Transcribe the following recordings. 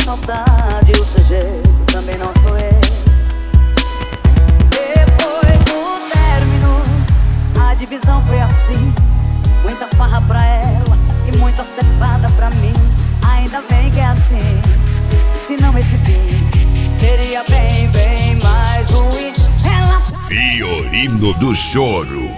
saudade, o sujeito também não sou eu. Depois do término, a divisão foi assim: muita farra pra ela e muita cepada pra mim. Ainda bem que é assim, senão esse fim seria bem, bem mais ruim. Ela Fiorino do Choro.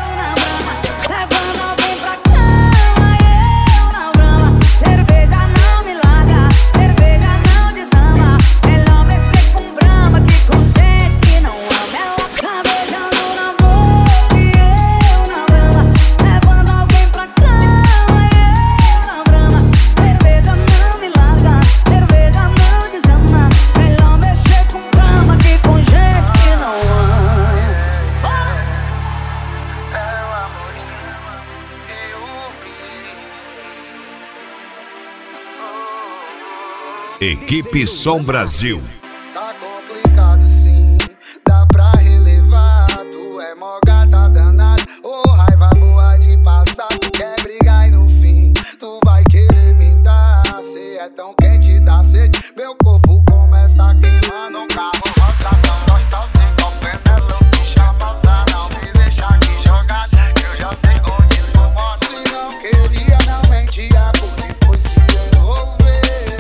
Equipe Som Brasil. Tá complicado sim, dá pra relevar. Tu é mó gata danada, raiva boa de passar. Tu quer brigar e no fim tu vai querer me dar. Cê é tão quente, dá sede, meu corpo começa a queimar no carro. Rosa tão gostosa, com Penelope chamosa. Não me deixa aqui jogar, que eu já sei onde tu mora. Se não queria, não mentia, porque foi se envolver.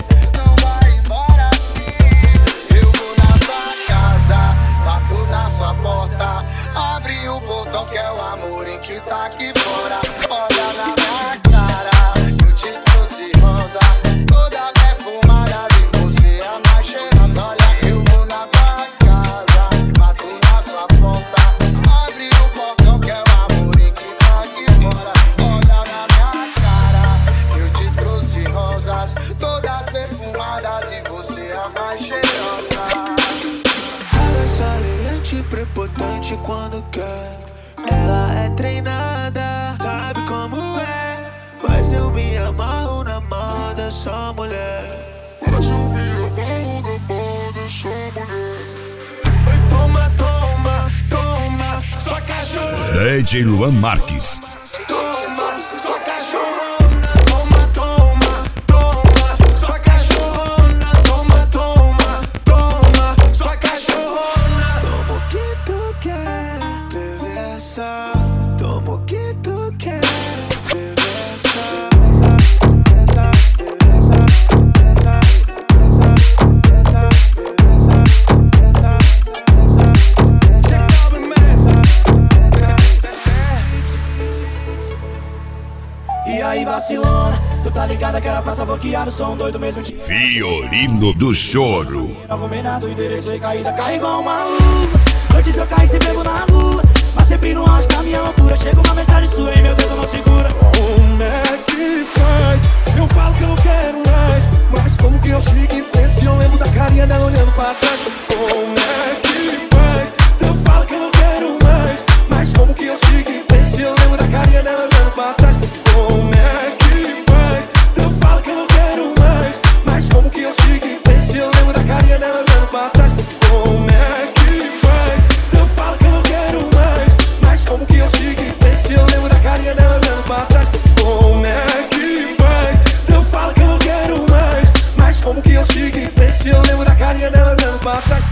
Porta, abre o portão que é o amor em que tá aqui fora. Olha na minha cara, eu te trouxe rosa, toda perfumada e você é mais cheirosa. Olha que eu vou na tua casa, bato na sua porta, abre o portão que é o amor em que tá aqui fora. Olha na minha cara, eu te trouxe rosas, todas perfumadas e você é mais cheirosa. Prepotente quando quer, ela é treinada, sabe como é. Mas eu me amarro na mão dessa mulher. Mas eu me amarro na mão dessa mulher. Oi, toma, toma, toma, sua cachorra. DJ Luan Marques. Toma, sua cachorrona. Toma, toma, toma, sua cachorrona. Toma, toma, toma, sua cachorrona. Toma o que tu quer, bebê, essa. Toma o que tu quer, bebê, essa. E aí vacilona, tu tá ligada que era pra tá bloqueado. Sou um doido mesmo de Fiorino do Choro. não combinado, o endereço recaída, cai igual uma luva. Antes eu caí se bebo na lua, mas sempre no auge da minha loucura. Chega uma mensagem sua e meu dedo não segura. Como é que faz? Se eu falo que eu não quero mais, mas como que eu sigo em frente se eu lembro da carinha dela olhando pra trás? Como é que faz? Se eu falo que eu não quero mais, mas como que eu sigo em frente se eu lembro da carinha dela olhando pra trás? Como é que faz? Se eu falo que eu não quero mais, mas como que eu sigo em frente se eu lembro da carinha dela olhando pra trás? Como é que faz? Se eu falo que eu não quero mais, mas como que eu sigo em frente se eu lembro da carinha dela olhando pra trás? Como é que faz? Se eu falo que eu não quero mais, mas como que eu sigo em frente se eu lembro da carinha dela olhando pra trás?